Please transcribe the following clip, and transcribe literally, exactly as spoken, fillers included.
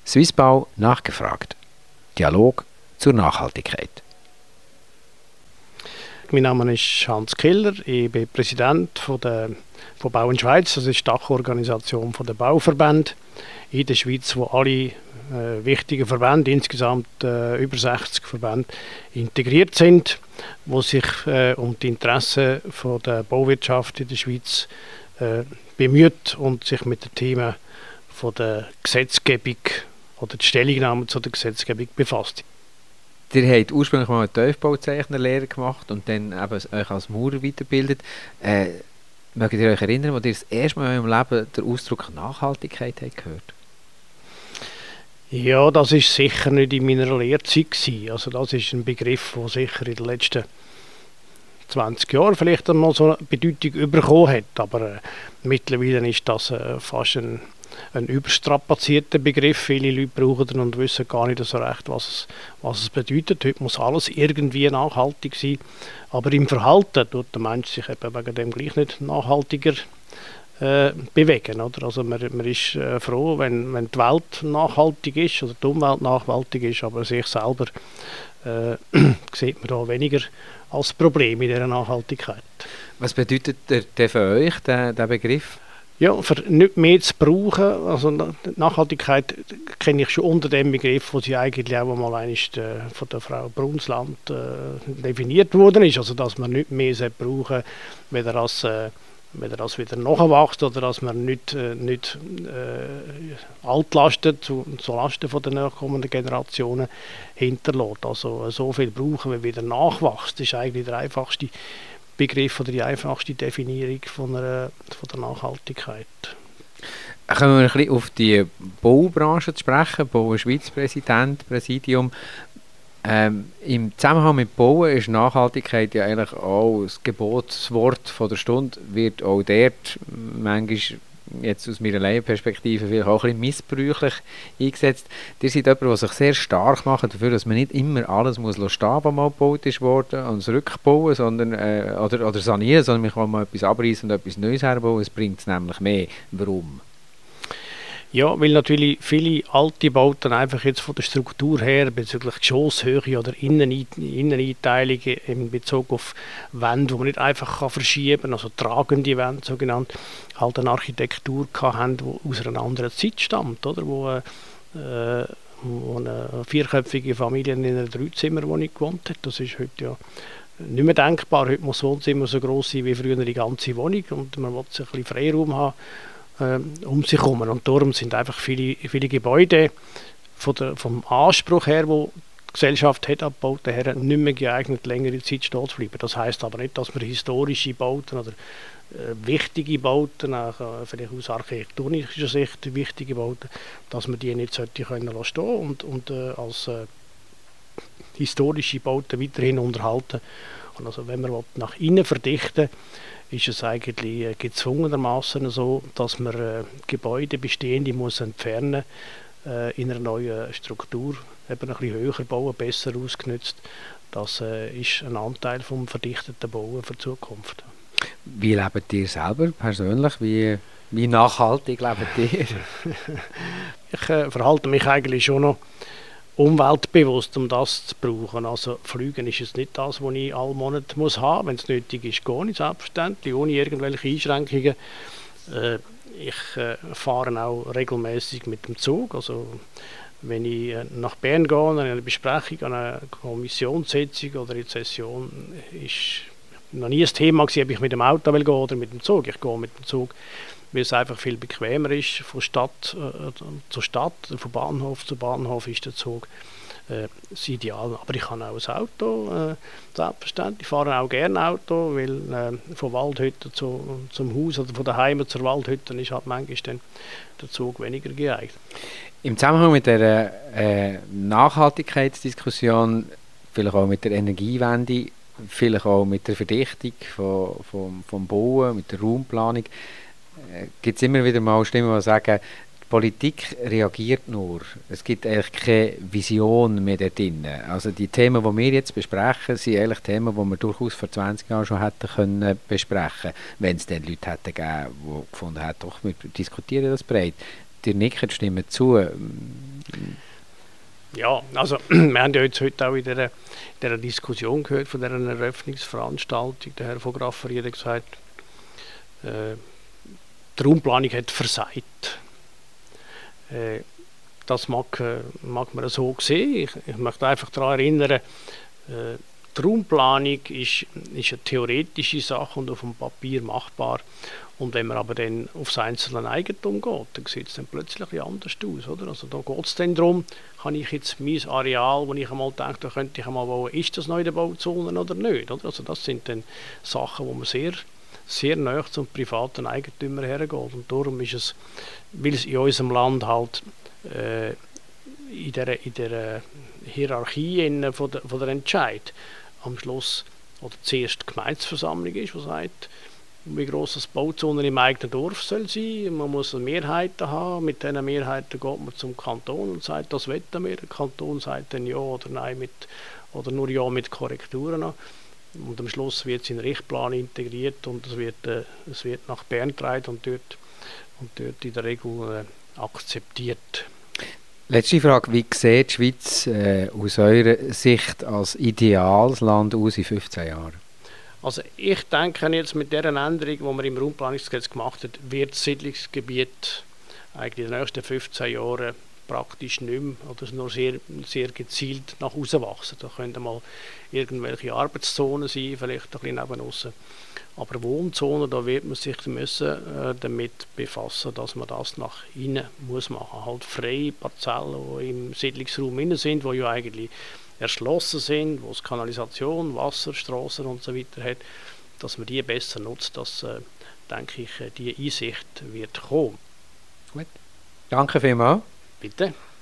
Swissbau nachgefragt. Dialog zur Nachhaltigkeit. Mein Name ist Hans Killer, ich bin Präsident von der von Bau in Schweiz, das ist die Dachorganisation der Bauverbände in der Schweiz, wo alle äh, wichtigen Verbände, insgesamt äh, über sechzig Verbände, integriert sind, wo sich äh, um die Interessen von der Bauwirtschaft in der Schweiz äh, bemüht und sich mit den Themen von der Gesetzgebung oder die Stellungnahme zu der Gesetzgebung befasst. Ihr habt ursprünglich mal eine Tiefbauzeichnerlehre gemacht und dann eben euch als Maurer weitergebildet. Äh, mögt ihr euch erinnern, wo ihr das erste Mal in eurem Leben den Ausdruck Nachhaltigkeit habt gehört? Ja, das war sicher nicht in meiner Lehrzeit gewesen. Also das ist ein Begriff, der sicher in den letzten zwanzig Jahren vielleicht einmal so eine Bedeutung bekommen hat. Aber äh, mittlerweile ist das äh, fast ein ein überstrapazierter Begriff. Viele Leute brauchen ihn und wissen gar nicht so recht, was es, was es bedeutet. Heute muss alles irgendwie nachhaltig sein. Aber im Verhalten tut der Mensch sich eben wegen dem gleich nicht nachhaltiger äh, bewegen. Oder? Also man, man ist äh, froh, wenn, wenn die Welt nachhaltig ist oder die Umwelt nachhaltig ist, aber sich selber äh, sieht man da weniger als Problem in dieser Nachhaltigkeit. Was bedeutet der, der für euch, der, der Begriff? Ja, für nicht mehr zu brauchen, also Nachhaltigkeit kenne ich schon unter dem Begriff, wo sie eigentlich auch mal einmal von der Frau Brunsland äh, definiert worden ist, also dass man nicht mehr brauchen, weder das, äh, weder das wieder nachwächst oder dass man nicht, äh, nicht äh, Altlasten zu, zu Lasten von den nachkommenden Generationen hinterlässt. Also so viel brauchen, wie wieder nachwächst, das ist eigentlich der einfachste Begriff oder die einfachste Definierung von, einer, von der Nachhaltigkeit. Kommen wir ein bisschen auf die Baubranche zu sprechen. Bau Schweiz Präsident, Präsidium. Ähm, Im Zusammenhang mit Bauen ist Nachhaltigkeit ja eigentlich auch das Gebotswort von der Stunde, wird auch dort manchmal jetzt aus meiner Laienperspektive vielleicht auch ein bisschen missbräuchlich eingesetzt. Ihr seid jemand, der sich sehr stark macht dafür, dass man nicht immer alles muss stehen, was mal gebaut ist worden, und zurückbauen sondern, äh, oder, oder sanieren, sondern man kann mal etwas abreißen und etwas Neues herbauen. Es bringt es nämlich mehr. Warum? Ja, weil natürlich viele alte Bauten einfach jetzt von der Struktur her bezüglich Geschosshöhe oder Innen Inneneinteilungen in Bezug auf Wände, die man nicht einfach kann verschieben kann, also tragende Wände sogenannt, halt eine Architektur haben, die aus einer anderen Zeit stammt, oder? Wo, äh, wo eine vierköpfige Familie in einer Dreizimmerwohnung gewohnt hat. Das ist heute ja nicht mehr denkbar. Heute muss das Wohnzimmer so gross sein wie früher die ganze Wohnung und man will sich ein bisschen Freiraum haben um sich herum. Und darum sind einfach viele, viele Gebäude von der, vom Anspruch her, wo die Gesellschaft hat, abgebaut her, nicht mehr geeignet, längere Zeit stehen zu bleiben. Das heisst aber nicht, dass man historische Bauten oder äh, wichtige Bauten, auch, äh, vielleicht aus architektonischer Sicht wichtige Bauten, dass man die nicht sollte können lassen stehen und, und äh, als äh, historische Bauten weiterhin unterhalten. Und also wenn man nach innen verdichten, ist es eigentlich äh, gezwungenermaßen so, dass man äh, Gebäude bestehende muss entfernen äh, in einer neuen Struktur, eben ein bisschen höher bauen, besser ausgenutzt. Das äh, ist ein Anteil vom verdichteten Bauen für die Zukunft. Wie lebt ihr selber persönlich? Wie, wie nachhaltig lebt ihr? Ich äh, verhalte mich eigentlich schon noch umweltbewusst, um das zu brauchen. Also Fliegen ist jetzt nicht das, was ich alle Monate muss haben. Wenn es nötig ist, gehe ich selbstverständlich, ohne irgendwelche Einschränkungen. Äh, ich äh, fahre auch regelmäßig mit dem Zug. Also wenn ich äh, nach Bern gehe, an eine Besprechung, an eine Kommissionssitzung oder in die Session, ist noch nie ein Thema gewesen, ob ich mit dem Auto will gehen oder mit dem Zug. Ich gehe mit dem Zug, weil es einfach viel bequemer ist, von Stadt äh, zu Stadt, von Bahnhof zu Bahnhof ist der Zug äh, das Ideal. Aber ich habe auch ein Auto, äh, selbstverständlich. Ich fahre auch gerne Auto, weil äh, von Waldhütte zu, zum Haus oder von daheim zur Waldhütte ist halt manchmal dann der Zug weniger geeignet. Im Zusammenhang mit der äh, Nachhaltigkeitsdiskussion, vielleicht auch mit der Energiewende, vielleicht auch mit der Verdichtung von, vom, vom Bauen, mit der Raumplanung, gibt es immer wieder mal Stimmen, die sagen, die Politik reagiert nur. Es gibt eigentlich keine Vision mehr dort drin. Also die Themen, die wir jetzt besprechen, sind eigentlich Themen, die wir durchaus vor zwanzig Jahren schon hätten können besprechen, wenn es dann Leute hätten gegeben, die gefunden hätten, doch, wir diskutieren das breit. Ihr nickt, stimmen zu. Ja, also wir haben ja jetzt heute auch in dieser, in dieser Diskussion gehört von dieser Eröffnungsveranstaltung. Der Herr von Grafferi hat gesagt, äh, die Raumplanung hat versagt. Äh, das mag, äh, mag man so sehen. Ich, ich möchte einfach daran erinnern, äh, die Raumplanung ist, ist eine theoretische Sache und auf dem Papier machbar. Und wenn man aber dann aufs einzelne Eigentum geht, dann sieht es dann plötzlich anders aus. Oder? Also da geht es dann darum, kann ich jetzt mein Areal, wo ich einmal denke, da könnte ich einmal bauen, ist das noch in der Bauzone oder nicht? Oder? Also das sind dann Sachen, wo man sehr, sehr nahe zum privaten Eigentümer hergeht. Und darum ist es, weil es in unserem Land halt äh, in der, in der Hierarchie in, von, der, von der Entscheid am Schluss oder zuerst die Gemeindeversammlung ist, die sagt, wie gross das Bauzone im eigenen Dorf soll sein. Man muss Mehrheiten haben. Mit diesen Mehrheiten geht man zum Kanton und sagt, das wollen wir. Der Kanton sagt dann ja oder nein mit, oder nur ja mit Korrekturen. Und am Schluss wird es in den Richtplan integriert und es wird, äh, es wird nach Bern getragen und dort, und dort in der Regel äh, akzeptiert. Letzte Frage, wie sieht die Schweiz äh, aus eurer Sicht als ideales Land aus in fünfzehn Jahren? Also ich denke jetzt mit dieser Änderung, die man im Raumplanungsgesetz gemacht hat, wird das Siedlungsgebiet eigentlich in den nächsten fünfzehn Jahren praktisch nicht mehr oder nur sehr, sehr gezielt nach außen wachsen. Da könnten mal irgendwelche Arbeitszonen sein, vielleicht ein bisschen neben aussen. Aber Wohnzonen, da wird man sich müssen, äh, damit befassen, dass man das nach innen muss machen. Halt freie Parzellen, die im Siedlungsraum innen sind, wo ja eigentlich erschlossen sind, wo es Kanalisation, Wasser, Straßen und so weiter hat, dass man die besser nutzt, dass, äh, denke ich, die Einsicht wird kommen. Gut. Danke vielmals. Bitte.